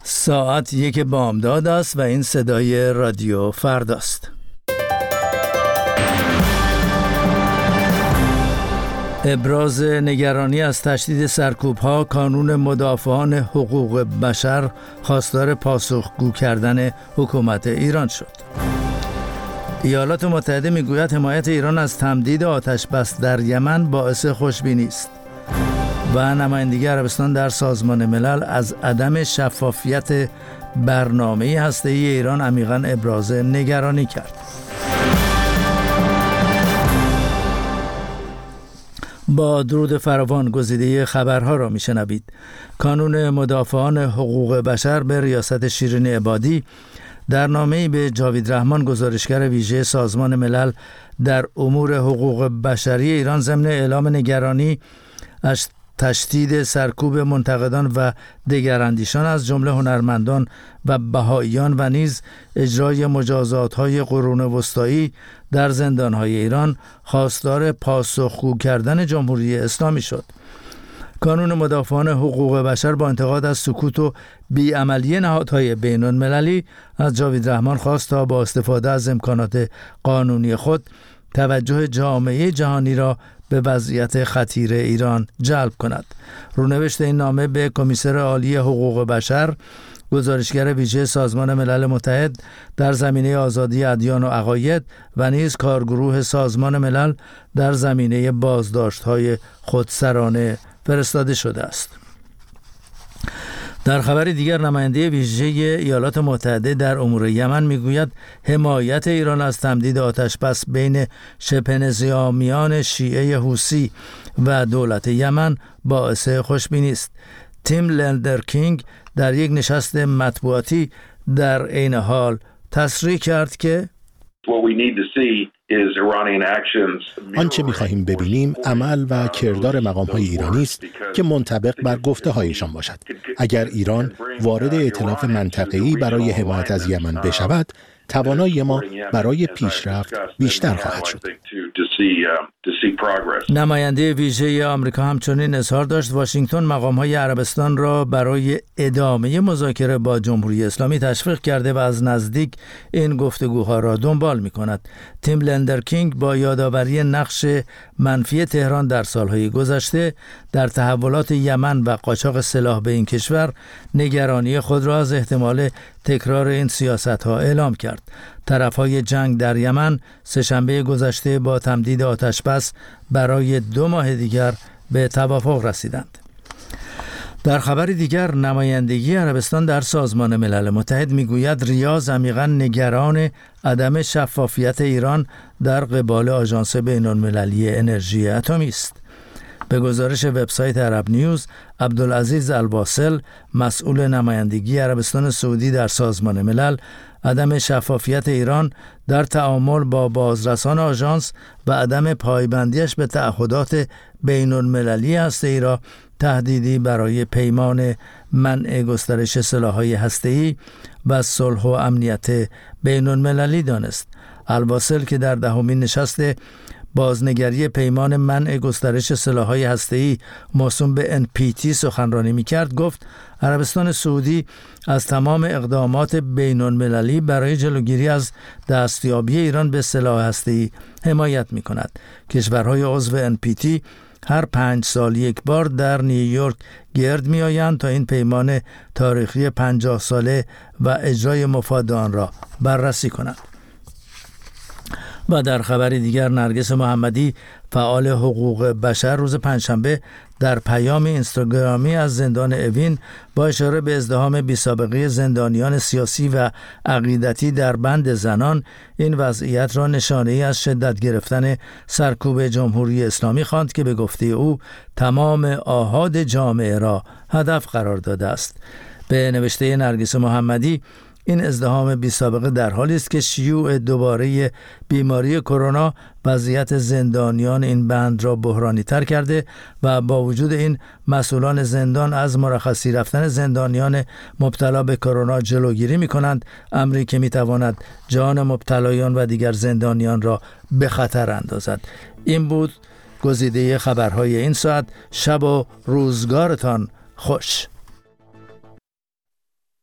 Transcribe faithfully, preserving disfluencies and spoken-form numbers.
ساعت یک بامداد است و این صدای رادیو فرداست. ابراز نگرانی از تشدید سرکوب‌ها، کانون مدافعان حقوق بشر خواستار پاسخگو کردن حکومت ایران شد. ایالات متحده میگوید حمایت ایران از تمدید آتش بس در یمن باعث خوشبینی است. و نمایندگی عربستان در سازمان ملل از عدم شفافیت برنامه هسته‌ای ایران عمیقاً ابراز نگرانی کرد. با درود فراوان گزیده خبرها را میشنوید. کانون مدافعان حقوق بشر به ریاست شیرین عبادی در نامه‌ای به جاوید رحمان، گزارشگر ویژه سازمان ملل در امور حقوق بشری ایران، ضمن اعلام نگرانی از تشدید سرکوب منتقدان و دگراندیشان از جمله هنرمندان و بهائیان و نیز اجرای مجازات‌های قرون وسطایی در زندان‌های ایران خواستار پاسخگو کردن جمهوری اسلامی شد. کانون مدافعان حقوق بشر با انتقاد از سکوت و بیعملی نهادهای بین‌المللی از جاوید رحمان خواست تا با استفاده از امکانات قانونی خود توجه جامعه جهانی را به وضعیت خطیر ایران جلب کند. رونوشت این نامه به کمیسر عالی حقوق بشر، گزارشگر ویژه سازمان ملل متحد در زمینه آزادی ادیان و عقاید و نیز کارگروه سازمان ملل در زمینه بازداشت‌های خودسرانه فرستاده شده است. در خبر دیگر، نماینده ویژه ایالات متحده در امور یمن میگوید حمایت ایران از تمدید آتش بس بین شبه نظامیان شیعه حوثی و دولت یمن باعث خوشبینی است. تیم لندرکینگ در یک نشست مطبوعاتی در عین حال تصریح کرد که آنچه می‌خواهیم ببینیم عمل و کردار مقام‌های ایرانی است که منطبق بر گفته‌هایشان باشد. اگر ایران وارد ائتلاف منطقه‌ای برای حمایت از یمن بشود، توانایی ما برای پیشرفت بیشتر خواهد شد. نماینده ویژه آمریکا همچنین اظهار داشت واشنگتن مقام‌های عربستان را برای ادامه مذاکره با جمهوری اسلامی تشویق کرده و از نزدیک این گفتگوها را دنبال می‌کند. تیم لندرکینگ با یادآوری نقش منفی تهران در سالهای گذشته در تحولات یمن و قاچاق سلاح به این کشور، نگرانی خود را از احتمال تکرار این سیاست‌ها اعلام کرد. طرف‌های جنگ در یمن سه‌شنبه گذشته با تمدید آتش بس برای دو ماه دیگر به توافق رسیدند. در خبر دیگر، نمایندگی عربستان در سازمان ملل متحد میگوید ریاض عمیقاً نگران عدم شفافیت ایران در قبال آژانس بین‌المللی انرژی اتمی است. به گزارش وبسایت عرب نیوز، عبدالعزیز الواصل، مسئول نمایندگی عربستان سعودی در سازمان ملل، عدم شفافیت ایران در تعامل با بازرسان آژانس و عدم پایبندیش به تعهدات بین‌المللی هسته‌ای را تهدیدی برای پیمان منع گسترش سلاح‌های هسته‌ای و صلح و امنیت بین‌المللی دانست. الواصل که در دهمین نشست بازنگری پیمان منع گسترش سلاح‌های هسته‌ای موسوم به ان پی تی سخنرانی می‌کرد، گفت عربستان سعودی از تمام اقدامات بین‌المللی برای جلوگیری از دستیابی ایران به سلاح هسته‌ای حمایت می‌کند. کشورهای عضو ان پی تی هر پنج سال یک بار در نیویورک گرد می‌آیند تا این پیمان تاریخی پنجاه ساله و اجرای مفاد آن را بررسی کنند. و در خبر دیگر، نرگس محمدی، فعال حقوق بشر، روز پنجشنبه در پیام اینستاگرامی از زندان اوین با اشاره به ازدحام بی‌سابقه زندانیان سیاسی و عقیدتی در بند زنان، این وضعیت را نشانه‌ای از شدت گرفتن سرکوب جمهوری اسلامی خواند که به گفته او تمام آحاد جامعه را هدف قرار داده است. به نوشته نرگس محمدی، این ازدحام بی‌سابقه در حالی است که شیوع دوباره بیماری کرونا وضعیت زندانیان این بند را بحرانی تر کرده و با وجود این مسئولان زندان از مرخصی رفتن زندانیان مبتلا به کرونا جلوگیری می کنند، امری که می تواند جان مبتلایان و دیگر زندانیان را به خطر اندازد. این بود گزیده خبرهای این ساعت. شب و روزگارتان خوش.